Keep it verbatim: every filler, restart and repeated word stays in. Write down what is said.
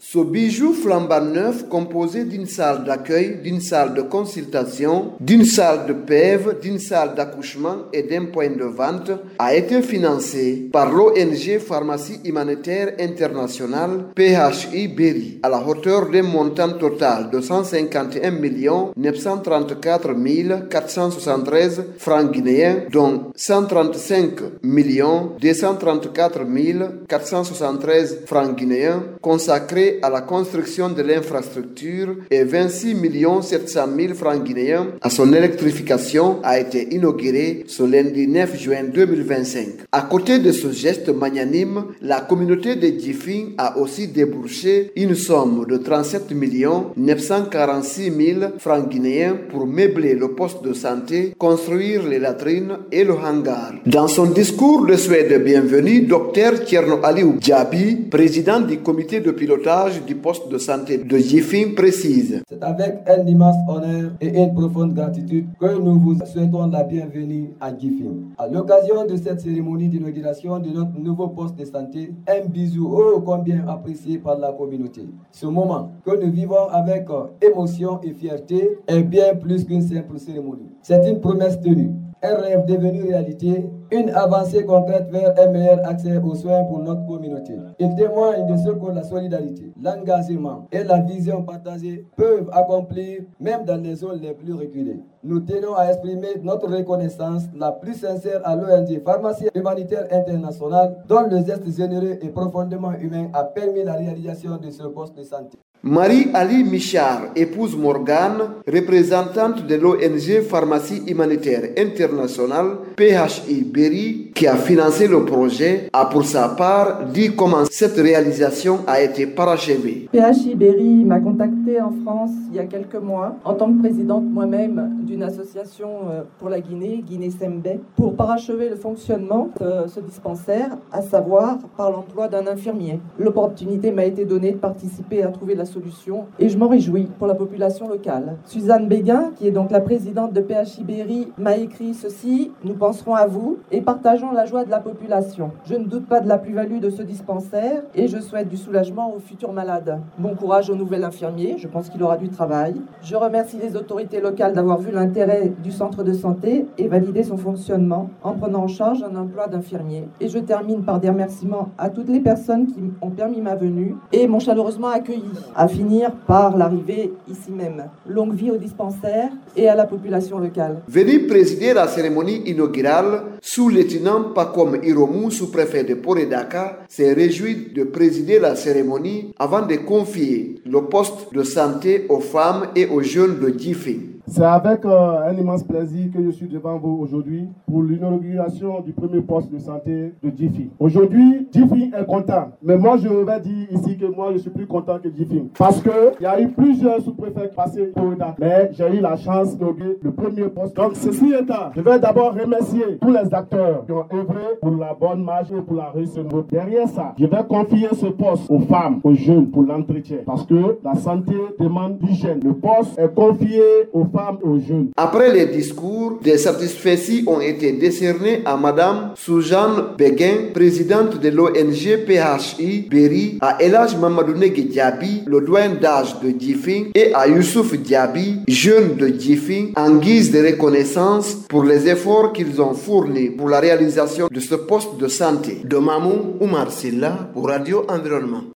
Ce bijou flambant neuf, composé d'une salle d'accueil, d'une salle de consultation, d'une salle de P E V, d'une salle d'accouchement et d'un point de vente, a été financé par l'O N G Pharmacie Humanitaire Internationale P H I Berry à la hauteur d'un montant total de cent cinquante et un millions neuf cent trente-quatre mille quatre cent soixante-treize francs guinéens, dont cent trente-cinq millions deux cent trente-quatre mille quatre cent soixante-treize francs guinéens consacrés à la construction de l'infrastructure et vingt-six millions sept cent mille francs guinéens à son électrification a été inaugurée ce lundi neuf juin deux mille vingt-cinq. À côté de ce geste magnanime, la communauté de Djifing a aussi déboursé une somme de trente-sept millions neuf cent quarante-six mille francs guinéens pour meubler le poste de santé, construire les latrines et le hangar. Dans son discours de souhait de bienvenue, Dr Thierno Aliou Djabi, président du comité de pilotage du poste de santé de Djifing, précise: C'est avec un immense honneur et une profonde gratitude que nous vous souhaitons la bienvenue à Djifing. À l'occasion de cette cérémonie d'inauguration de notre nouveau poste de santé, un bisou ô combien apprécié par la communauté. Ce moment que nous vivons avec émotion et fierté est bien plus qu'une simple cérémonie. C'est une promesse tenue, un rêve devenu réalité, une avancée concrète vers un meilleur accès aux soins pour notre communauté. Il témoigne de ce que la solidarité, l'engagement et la vision partagée peuvent accomplir même dans les zones les plus reculées. Nous tenons à exprimer notre reconnaissance la plus sincère à l'O N G Pharmacie Humanitaire Internationale, dont le geste généreux et profondément humain a permis la réalisation de ce poste de santé. Marie-Ali Michard, épouse Morgane, représentante de l'O N G Pharmacie Humanitaire Internationale P H I Berry, qui a financé le projet, a pour sa part dit comment cette réalisation a été parachevée. P H I Berry m'a contacté en France il y a quelques mois en tant que présidente moi-même d'une association pour la Guinée, Guinée Sembe, pour parachever le fonctionnement de ce dispensaire, à savoir par l'emploi d'un infirmier. L'opportunité m'a été donnée de participer à trouver la solution et je m'en réjouis pour la population locale. Suzanne Béguin, qui est donc la présidente de P H I Berry, m'a écrit ceci: nous penserons à vous et partageons la joie de la population. Je ne doute pas de la plus-value de ce dispensaire et je souhaite du soulagement aux futurs malades. Bon courage au nouvel infirmier, je pense qu'il aura du travail. Je remercie les autorités locales d'avoir vu l'intérêt du centre de santé et validé son fonctionnement en prenant en charge un emploi d'infirmier. Et je termine par des remerciements à toutes les personnes qui ont permis ma venue et m'ont chaleureusement accueilli, à finir par l'arrivée ici même. Longue vie au dispensaire et à la population locale. Venu présider la cérémonie inaugurale, sous-lieutenant Pakom Iromou, sous-préfet de Poredaka, s'est réjoui de présider la cérémonie avant de confier le poste de santé aux femmes et aux jeunes de Djifing. C'est avec euh, un immense plaisir que je suis devant vous aujourd'hui pour l'inauguration du premier poste de santé de Djifing. Aujourd'hui, Djifing est content. Mais moi, je vais dire ici que moi, je suis plus content que Djifing. Parce qu'il y a eu plusieurs sous-préfets passés pour le date. Mais j'ai eu la chance d'inaugurer le premier poste. Donc, ceci étant, je vais d'abord remercier tous les acteurs qui ont œuvré pour la bonne marche et pour la réussite. Derrière ça, je vais confier ce poste aux femmes, aux jeunes pour l'entretien. Parce que la santé demande l'hygiène. Le poste est confié aux femmes et aux jeunes. Après les discours, des satisfecits ont été décernés à Madame Suzanne Béguin, présidente de l'O N G P H I Berry, à Elhaj Mamadou Negue Djabi, le doyen d'âge de Djifing, et à Youssouf Djabi, jeune de Djifing, en guise de reconnaissance pour les efforts qu'ils ont fournis pour la réalisation de ce poste de santé. De Mamou Oumar Silla pour Radio Environnement.